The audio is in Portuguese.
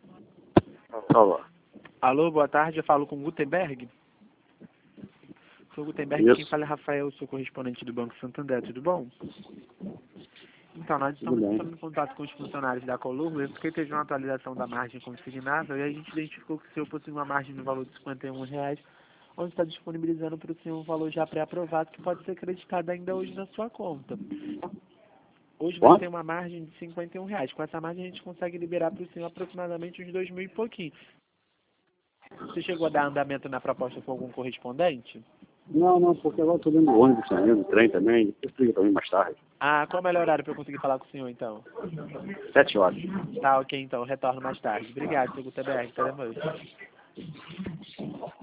Alô. Alô, boa tarde, eu falo com o Gutenberg. Sou o Gutenberg, Isso. quem fala é Rafael, sou correspondente do Banco Santander, tudo bom? Então, nós estamos Tudo bem. entrando em contato com os funcionários da Columna, porque teve uma atualização da margem consignável e a gente identificou que o senhor possui uma margem no valor de R$ 51, onde está disponibilizando para o senhor um valor já pré-aprovado que pode ser acreditado ainda hoje na sua conta. Hoje você Quanto? tem uma margem de R$ 51. Com essa margem a gente consegue liberar para o senhor aproximadamente uns 2.000 e pouquinho. Você chegou a dar andamento na proposta com algum correspondente? Não, porque agora eu tô dentro do ônibus também, do trem também. Depois liga pra mim mais tarde. Ah, qual é o melhor horário para eu conseguir falar com o senhor, então? 7 horas. Tá, ok, então. Retorno mais tarde. Obrigado, seu Gutenberg. Até depois.